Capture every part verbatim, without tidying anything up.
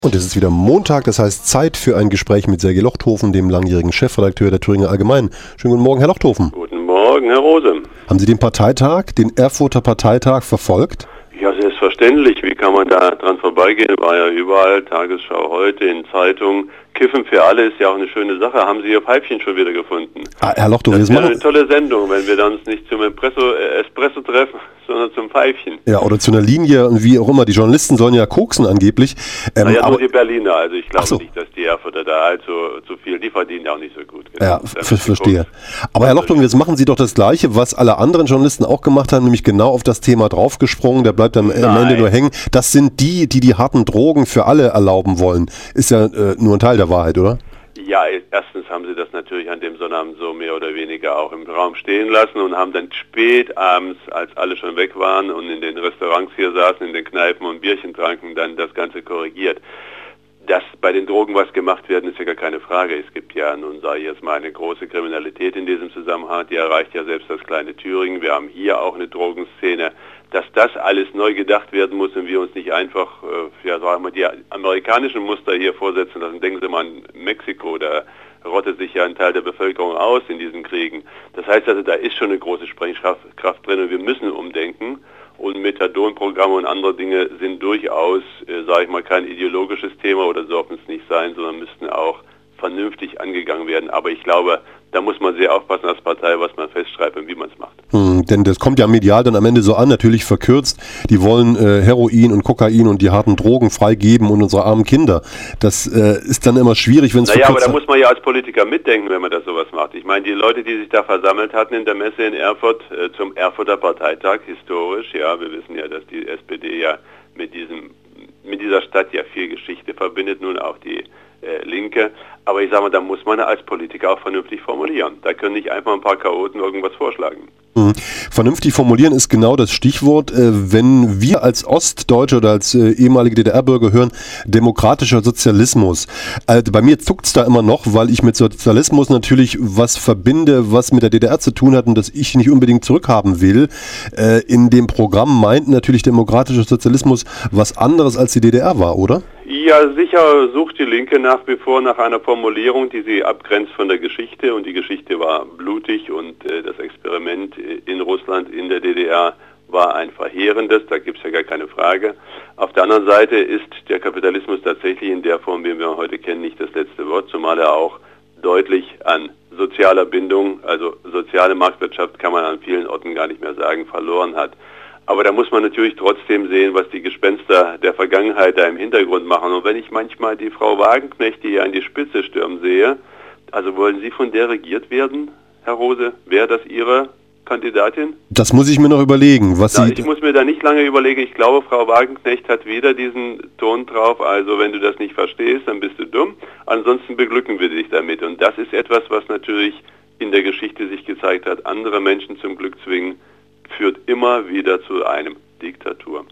Und es ist wieder Montag, das heißt Zeit für ein Gespräch mit Sergej Lochthofen, dem langjährigen Chefredakteur der Thüringer Allgemeinen. Schönen guten Morgen, Herr Lochthofen. Guten Morgen, Herr Rose. Haben Sie den Parteitag, den Erfurter Parteitag verfolgt? Ja, selbstverständlich. Wie kann man da dran vorbeigehen? War ja überall, Tagesschau heute, in Zeitungen. Kiffen für alle ist ja auch eine schöne Sache. Haben Sie Ihr Pfeifchen schon wieder gefunden? Ah, Herr Lochthofen, das ist ja machen... eine tolle Sendung, wenn wir dann uns nicht zum Espresso, äh, Espresso treffen, sondern zum Pfeifchen. Ja, oder zu einer Linie, wie auch immer. Die Journalisten sollen ja koksen angeblich. Ähm, naja, aber nur die Berliner. Also ich glaube so. nicht, dass die Erfurter da allzu zu viel, die verdienen ja auch nicht so gut. Genau. Ja, ver verstehe. Aber Herr Lochthofen, jetzt machen Sie doch das Gleiche, was alle anderen Journalisten auch gemacht haben, nämlich genau auf das Thema draufgesprungen. Der bleibt dann am Ende nur hängen. Das sind die, die die harten Drogen für alle erlauben wollen. Ist ja äh, nur ein Teil der Wahrheit, oder? Ja, erstens haben sie das natürlich an dem Sonnabend so mehr oder weniger auch im Raum stehen lassen und haben dann spät abends, als alle schon weg waren und in den Restaurants hier saßen, in den Kneipen und Bierchen tranken, dann das Ganze korrigiert. Dass bei den Drogen was gemacht werden, ist ja gar keine Frage. Es gibt ja, nun sage ich jetzt mal, eine große Kriminalität in diesem Zusammenhang, die erreicht ja selbst das kleine Thüringen. Wir haben hier auch eine Drogenszene. Dass das alles neu gedacht werden muss und wir uns nicht einfach, äh, ja sagen wir, die amerikanischen Muster hier vorsetzen lassen. Denken Sie mal an Mexiko, da rottet sich ja ein Teil der Bevölkerung aus in diesen Kriegen. Das heißt also, da ist schon eine große Sprengkraft Kraft drin und wir müssen umdenken. Und Methadonprogramme und andere Dinge sind durchaus, äh, sage ich mal, kein ideologisches Thema oder sollten es nicht sein, sondern müssten auch vernünftig angegangen werden. Aber ich glaube, da muss man sehr aufpassen als Partei, was man festschreibt und wie man es macht. Hm, denn das kommt ja medial dann am Ende so an, natürlich verkürzt. Die wollen äh, Heroin und Kokain und die harten Drogen freigeben und unsere armen Kinder. Das äh, ist dann immer schwierig, wenn es naja, aber da muss man ja als Politiker mitdenken, wenn man das sowas macht. Ich meine, die Leute, die sich da versammelt hatten in der Messe in Erfurt äh, zum Erfurter Parteitag, historisch, ja, wir wissen ja, dass die S P D ja mit diesem mit dieser Stadt ja viel Geschichte verbindet, nun auch die äh, Linke. Aber ich sage mal, da muss man als Politiker auch vernünftig formulieren. Da können nicht einfach ein paar Chaoten irgendwas vorschlagen. Mhm. Vernünftig formulieren ist genau das Stichwort. Äh, wenn wir als Ostdeutsche oder als äh, ehemalige D D R-Bürger hören, demokratischer Sozialismus. Äh, bei mir zuckt es da immer noch, weil ich mit Sozialismus natürlich was verbinde, was mit der D D R zu tun hat und das ich nicht unbedingt zurückhaben will. Äh, in dem Programm meint natürlich demokratischer Sozialismus was anderes als die D D R war, oder? Ja, sicher sucht die Linke nach wie vor nach einer Formulierung, die sie abgrenzt von der Geschichte. Und die Geschichte war blutig und äh, das Experiment in Russland, in der D D R, war ein verheerendes. Da gibt es ja gar keine Frage. Auf der anderen Seite ist der Kapitalismus tatsächlich in der Form, wie wir ihn heute kennen, nicht das letzte Wort, zumal er auch deutlich an sozialer Bindung, also soziale Marktwirtschaft kann man an vielen Orten gar nicht mehr sagen, verloren hat. Aber da muss man natürlich trotzdem sehen, was die Gespenster der Vergangenheit da im Hintergrund machen. Und wenn ich manchmal die Frau Wagenknecht hier an die Spitze stürmen sehe, also wollen Sie von der regiert werden, Herr Rose? Wäre das Ihre Kandidatin? Das muss ich mir noch überlegen. Was Na, Sie ich muss mir da nicht lange überlegen. Ich glaube, Frau Wagenknecht hat wieder diesen Ton drauf. Also wenn du das nicht verstehst, dann bist du dumm. Ansonsten beglücken wir dich damit. Und das ist etwas, was natürlich in der Geschichte sich gezeigt hat. Andere Menschen zum Glück zwingen, führt immer wieder zu einem Diktatur.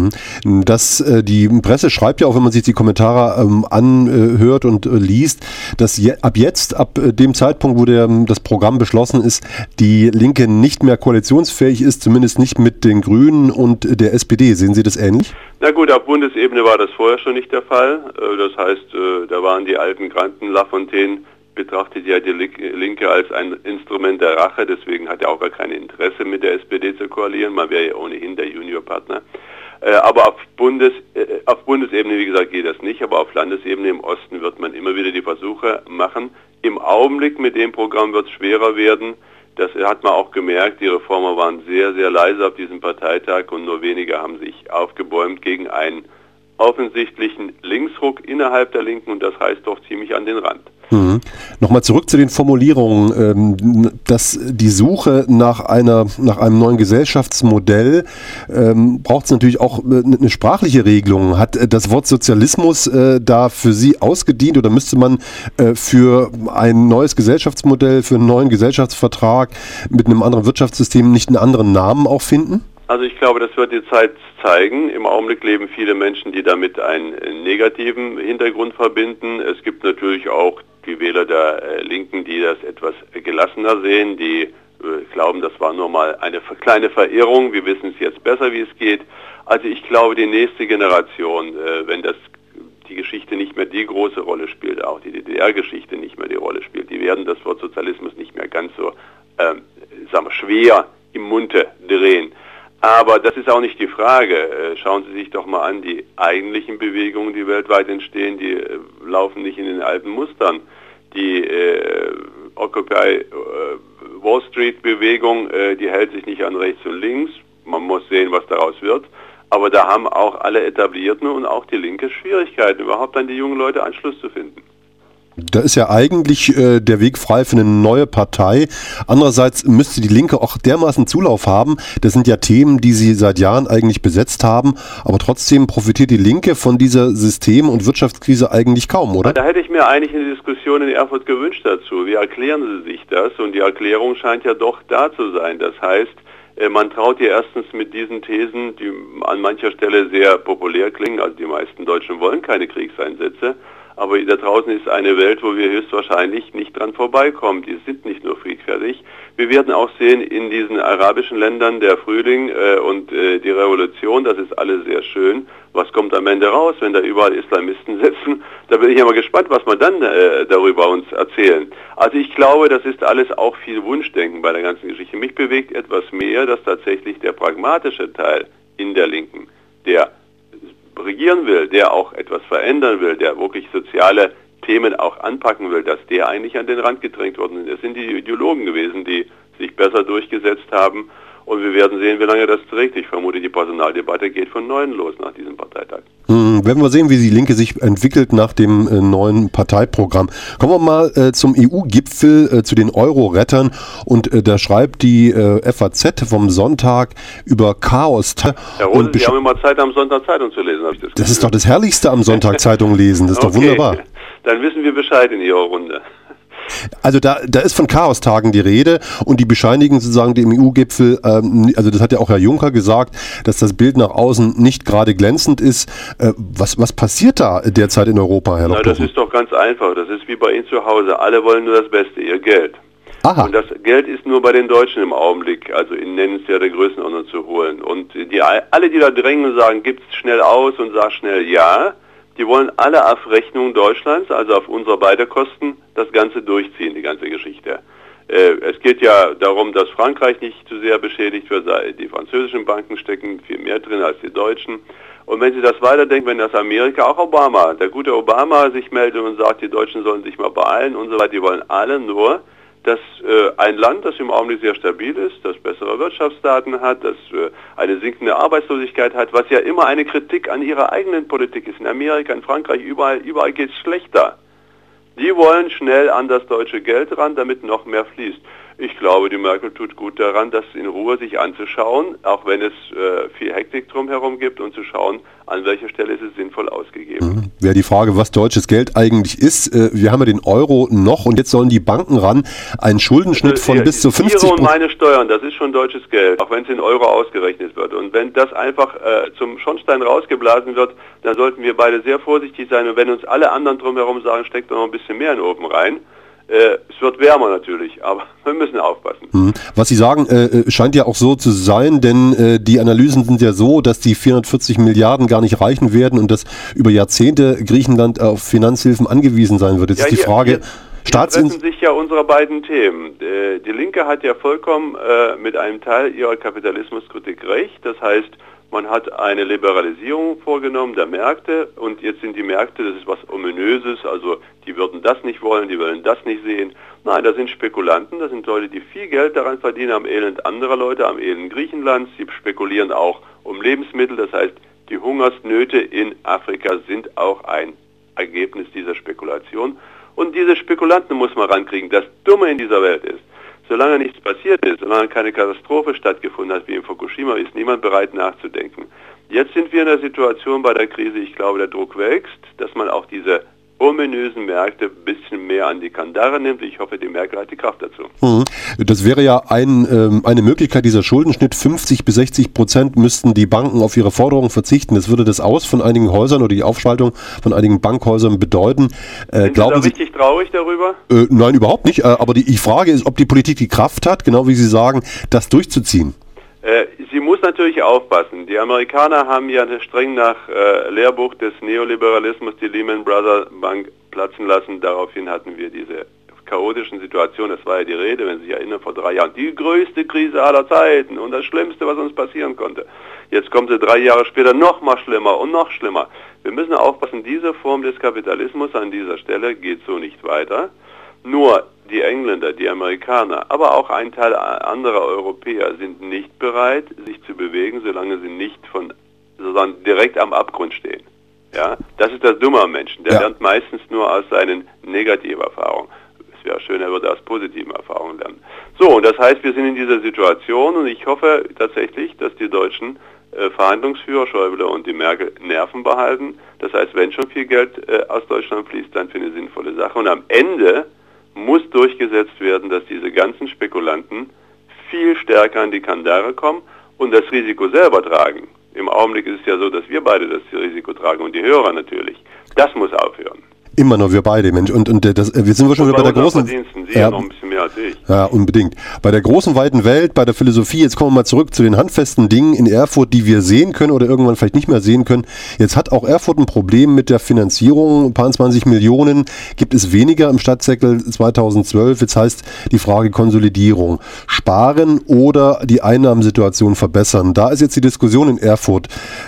Das, äh, die Presse schreibt ja auch, wenn man sich die Kommentare ähm, anhört und äh, liest, dass je, ab jetzt, ab äh, dem Zeitpunkt, wo der, das Programm beschlossen ist, die Linke nicht mehr koalitionsfähig ist, zumindest nicht mit den Grünen und äh, der S P D. Sehen Sie das ähnlich? Na gut, auf Bundesebene war das vorher schon nicht der Fall. Äh, das heißt, äh, da waren die alten Granden, Lafontaine betrachtet ja die Linke als ein Instrument der Rache, deswegen hat er auch gar kein Interesse, mit der S P D zu koalieren. Man wäre ja ohnehin der Juniorpartner. Äh, aber auf, Bundes, äh, auf Bundesebene, wie gesagt, geht das nicht, aber auf Landesebene im Osten wird man immer wieder die Versuche machen. Im Augenblick mit dem Programm wird es schwerer werden. Das hat man auch gemerkt. Die Reformer waren sehr, sehr leise auf diesem Parteitag und nur wenige haben sich aufgebäumt gegen einen offensichtlichen Linksruck innerhalb der Linken und das heißt doch ziemlich an den Rand. Mhm. Nochmal zurück zu den Formulierungen, ähm, dass die Suche nach einer, nach einem neuen Gesellschaftsmodell ähm, braucht es natürlich auch äh, eine sprachliche Regelung. Hat äh, das Wort Sozialismus äh, da für Sie ausgedient oder müsste man äh, für ein neues Gesellschaftsmodell, für einen neuen Gesellschaftsvertrag mit einem anderen Wirtschaftssystem nicht einen anderen Namen auch finden? Also ich glaube, das wird die Zeit zeigen. Im Augenblick leben viele Menschen, die damit einen negativen Hintergrund verbinden. Es gibt natürlich auch die Wähler der äh, Linken, die das etwas gelassener sehen, die äh, glauben, das war nur mal eine kleine Verirrung. Wir wissen es jetzt besser, wie es geht. Also ich glaube, die nächste Generation, äh, wenn das die Geschichte nicht mehr die große Rolle spielt, auch die D D R-Geschichte nicht mehr die Rolle spielt. Die werden das Wort Sozialismus nicht mehr ganz so ähm, sagen wir, schwer im Munde drehen. Aber das ist auch nicht die Frage. Äh, schauen Sie sich doch mal an, die eigentlichen Bewegungen, die weltweit entstehen, die äh, laufen nicht in den alten Mustern. Die äh, Occupy äh, Wall Street Bewegung, äh, die hält sich nicht an rechts und links. Man muss sehen, was daraus wird. Aber da haben auch alle Etablierten und auch die Linke Schwierigkeiten, überhaupt an die jungen Leute Anschluss zu finden. Da ist ja eigentlich äh, der Weg frei für eine neue Partei. Andererseits müsste die Linke auch dermaßen Zulauf haben. Das sind ja Themen, die sie seit Jahren eigentlich besetzt haben. Aber trotzdem profitiert die Linke von dieser System- und Wirtschaftskrise eigentlich kaum, oder? Da hätte ich mir eigentlich eine Diskussion in Erfurt gewünscht dazu. Wie erklären Sie sich das? Und die Erklärung scheint ja doch da zu sein. Das heißt, man traut ihr erstens mit diesen Thesen, die an mancher Stelle sehr populär klingen, also die meisten Deutschen wollen keine Kriegseinsätze, aber da draußen ist eine Welt, wo wir höchstwahrscheinlich nicht dran vorbeikommen. Die sind nicht nur friedfertig. Wir werden auch sehen, in diesen arabischen Ländern der Frühling äh, und äh, die Revolution, das ist alles sehr schön. Was kommt am Ende raus, wenn da überall Islamisten sitzen? Da bin ich ja mal gespannt, was man dann äh, darüber uns erzählen. Also ich glaube, das ist alles auch viel Wunschdenken bei der ganzen Geschichte. Mich bewegt etwas mehr, dass tatsächlich der pragmatische Teil in der Linken, der regieren will, der auch etwas verändern will, der wirklich soziale Themen auch anpacken will, dass der eigentlich an den Rand gedrängt worden ist. Es sind die Ideologen gewesen, die sich besser durchgesetzt haben. Und wir werden sehen, wie lange das trägt. Ich vermute, die Personaldebatte geht von Neuem los nach diesem Parteitag. Hm, werden wir sehen, wie die Linke sich entwickelt nach dem äh, neuen Parteiprogramm. Kommen wir mal äh, zum E U-Gipfel, äh, zu den Euro-Rettern. Und äh, da schreibt die äh, F A Z vom Sonntag über Chaos. Herr Rose, Sie haben immer Zeit, am Sonntag Zeitung zu lesen, habe ich das Das ist doch das Herrlichste am Sonntag Zeitung lesen. Das ist okay. Doch wunderbar. Dann wissen wir Bescheid in Ihrer Runde. Also da, da ist von Chaostagen die Rede und die bescheinigen sozusagen dem E U-Gipfel, ähm, also das hat ja auch Herr Juncker gesagt, dass das Bild nach außen nicht gerade glänzend ist. Äh, was, was passiert da derzeit in Europa, Herr Lochdochen? Na, das ist doch ganz einfach. Das ist wie bei Ihnen zu Hause. Alle wollen nur das Beste, ihr Geld. Aha. Und das Geld ist nur bei den Deutschen im Augenblick, also in nennenswerter Größenordnung zu holen. Und die, alle, die da drängen und sagen, gibt's schnell aus und sag schnell ja, die wollen alle auf Rechnung Deutschlands, also auf unsere beider Kosten, das Ganze durchziehen, die ganze Geschichte. Äh, es geht ja darum, dass Frankreich nicht zu sehr beschädigt wird. Die französischen Banken stecken viel mehr drin als die deutschen. Und wenn Sie das weiterdenken, wenn das Amerika, auch Obama, der gute Obama sich meldet und sagt, die Deutschen sollen sich mal beeilen und so weiter, die wollen alle nur, dass äh, ein Land, das im Augenblick sehr stabil ist, das bessere Wirtschaftsdaten hat, das äh, eine sinkende Arbeitslosigkeit hat, was ja immer eine Kritik an ihrer eigenen Politik ist. In Amerika, in Frankreich, überall, überall geht es schlechter. Die wollen schnell an das deutsche Geld ran, damit noch mehr fließt. Ich glaube, die Merkel tut gut daran, das in Ruhe sich anzuschauen, auch wenn es äh, viel Hektik drumherum gibt und zu schauen, an welcher Stelle ist es sinnvoll ausgegeben. Mhm. Wäre die Frage, was deutsches Geld eigentlich ist. Äh, wir haben ja den Euro noch und jetzt sollen die Banken ran. Ein Schuldenschnitt also, von ja, bis zu fünfzig Prozent. Ihre und meine Steuern, das ist schon deutsches Geld, auch wenn es in Euro ausgerechnet wird. Und wenn das einfach äh, zum Schornstein rausgeblasen wird, dann sollten wir beide sehr vorsichtig sein. Und wenn uns alle anderen drumherum sagen, steckt doch noch ein bisschen mehr in den Ofen rein, Äh, es wird wärmer natürlich, aber wir müssen aufpassen. Mhm. Was Sie sagen, äh, scheint ja auch so zu sein, denn äh, die Analysen sind ja so, dass die vierhundertvierzig Milliarden gar nicht reichen werden und dass über Jahrzehnte Griechenland auf Finanzhilfen angewiesen sein wird. Jetzt ja, ist die hier, Frage... Hier, hier treffen sich ja unsere beiden Themen. Äh, die Linke hat ja vollkommen äh, mit einem Teil ihrer Kapitalismuskritik recht. Das heißt, man hat eine Liberalisierung vorgenommen der Märkte und jetzt sind die Märkte, das ist was Ominöses, also die würden das nicht wollen, die wollen das nicht sehen. Nein, das sind Spekulanten, das sind Leute, die viel Geld daran verdienen, am Elend anderer Leute, am Elend Griechenlands. Sie spekulieren auch um Lebensmittel, das heißt, die Hungersnöte in Afrika sind auch ein Ergebnis dieser Spekulation. Und diese Spekulanten muss man rankriegen. Das Dumme in dieser Welt ist, solange nichts passiert ist, solange keine Katastrophe stattgefunden hat, wie in Fukushima, ist niemand bereit nachzudenken. Jetzt sind wir in der Situation bei der Krise, ich glaube, der Druck wächst, dass man auch diese ominösen Märkte ein bisschen mehr an die Kandare nimmt. Ich hoffe, die Merkel hat die Kraft dazu. Mhm. Das wäre ja ein, ähm, eine Möglichkeit, dieser Schuldenschnitt. fünfzig bis sechzig Prozent müssten die Banken auf ihre Forderungen verzichten. Das würde das Aus von einigen Häusern oder die Aufspaltung von einigen Bankhäusern bedeuten. Äh, Sind glauben Sie da richtig traurig darüber? Äh, nein, überhaupt nicht. Äh, aber die, die Frage ist, ob die Politik die Kraft hat, genau wie Sie sagen, das durchzuziehen. Äh, sie muss natürlich aufpassen. Die Amerikaner haben ja streng nach äh, Lehrbuch des Neoliberalismus die Lehman Brothers Bank platzen lassen. Daraufhin hatten wir diese chaotischen Situationen. Das war ja die Rede, wenn Sie sich erinnern, vor drei Jahren. Die größte Krise aller Zeiten und das Schlimmste, was uns passieren konnte. Jetzt kommt sie drei Jahre später noch mal schlimmer und noch schlimmer. Wir müssen aufpassen, diese Form des Kapitalismus an dieser Stelle geht so nicht weiter. Nur die Engländer, die Amerikaner, aber auch ein Teil anderer Europäer sind nicht bereit, sich zu bewegen, solange sie nicht von sozusagen direkt am Abgrund stehen. Ja, das ist das Dumme am Menschen. Der ja. lernt meistens nur aus seinen Negativerfahrungen. Es wäre schön, er würde aus positiven Erfahrungen lernen. So, und das heißt, wir sind in dieser Situation und ich hoffe tatsächlich, dass die deutschen äh, Verhandlungsführer, Schäuble und die Merkel, Nerven behalten. Das heißt, wenn schon viel Geld äh, aus Deutschland fließt, dann für eine sinnvolle Sache. Und am Ende muss durchgesetzt werden, dass diese ganzen Spekulanten viel stärker an die Kandare kommen und das Risiko selber tragen. Im Augenblick ist es ja so, dass wir beide das Risiko tragen und die Hörer natürlich. Das muss aufhören. Immer nur wir beide, Mensch. Und, und das, wir sind wir schon wieder bei der großen... Sie ja, ja noch ein bisschen mehr als ich. Ja, unbedingt. Bei der großen, weiten Welt, bei der Philosophie, jetzt kommen wir mal zurück zu den handfesten Dingen in Erfurt, die wir sehen können oder irgendwann vielleicht nicht mehr sehen können. Jetzt hat auch Erfurt ein Problem mit der Finanzierung. Ein paar zwanzig Millionen gibt es weniger im Stadtsäckel zweitausendzwölf. Jetzt heißt die Frage Konsolidierung. Sparen oder die Einnahmensituation verbessern. Da ist jetzt die Diskussion in Erfurt.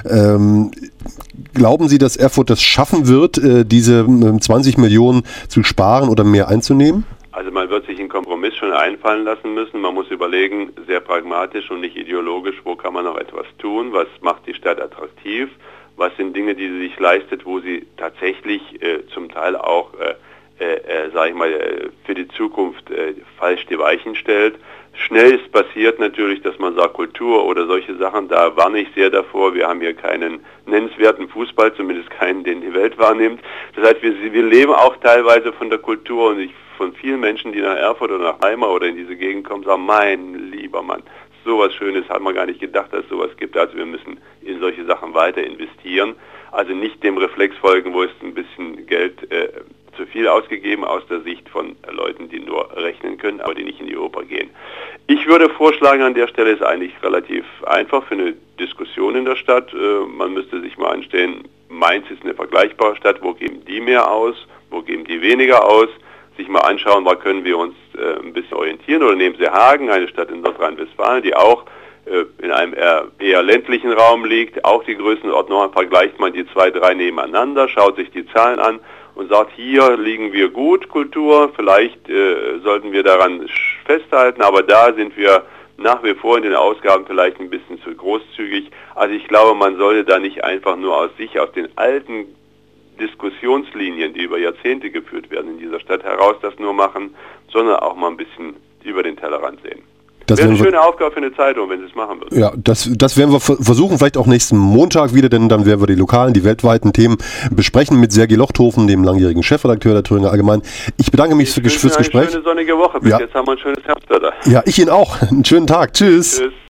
Ähm, Glauben Sie, dass Erfurt das schaffen wird, diese zwanzig Millionen zu sparen oder mehr einzunehmen? Also man wird sich einen Kompromiss schon einfallen lassen müssen. Man muss überlegen, sehr pragmatisch und nicht ideologisch, wo kann man noch etwas tun, was macht die Stadt attraktiv, was sind Dinge, die sie sich leistet, wo sie tatsächlich äh, zum Teil auch, äh, äh, sage ich mal, für die Zukunft äh, falsch die Weichen stellt. Schnell ist passiert natürlich, dass man sagt, Kultur oder solche Sachen, da warne ich sehr davor. Wir haben hier keinen nennenswerten Fußball, zumindest keinen, den die Welt wahrnimmt. Das heißt, wir, wir leben auch teilweise von der Kultur und ich, von vielen Menschen, die nach Erfurt oder nach Weimar oder in diese Gegend kommen, sagen, mein lieber Mann, sowas Schönes hat man gar nicht gedacht, dass es sowas gibt. Also wir müssen in solche Sachen weiter investieren. Also nicht dem Reflex folgen, wo es ein bisschen Geld äh, zu viel ausgegeben aus der Sicht von Leuten, die nur rechnen können, aber die nicht in die Oper gehen. Ich würde vorschlagen, an der Stelle ist eigentlich relativ einfach für eine Diskussion in der Stadt. Äh, man müsste sich mal anstellen, Mainz ist eine vergleichbare Stadt, wo geben die mehr aus, wo geben die weniger aus, sich mal anschauen, wo können wir uns äh, ein bisschen orientieren. Oder nehmen Sie Hagen, eine Stadt in Nordrhein-Westfalen, die auch äh, in einem eher, eher ländlichen Raum liegt, auch die Größenordnung, vergleicht man die zwei, drei nebeneinander, schaut sich die Zahlen an und sagt, hier liegen wir gut, Kultur, vielleicht äh, sollten wir daran festhalten, aber da sind wir nach wie vor in den Ausgaben vielleicht ein bisschen zu großzügig. Also ich glaube, man sollte da nicht einfach nur aus sich, aus den alten Diskussionslinien, die über Jahrzehnte geführt werden in dieser Stadt, heraus das nur machen, sondern auch mal ein bisschen über den Tellerrand sehen. Das wäre eine schöne Aufgabe für eine Zeitung, wenn sie es machen würden. Ja, das, das werden wir versuchen, vielleicht auch nächsten Montag wieder, denn dann werden wir die lokalen, die weltweiten Themen besprechen mit Sergej Lochthofen, dem langjährigen Chefredakteur der Thüringer Allgemeinen. Ich bedanke mich für, fürs Gespräch. Eine schöne sonnige Woche. Bis ja. jetzt haben wir ein schönes Herbstwetter. Ja, ich Ihnen auch. Einen schönen Tag. Tschüss. Tschüss.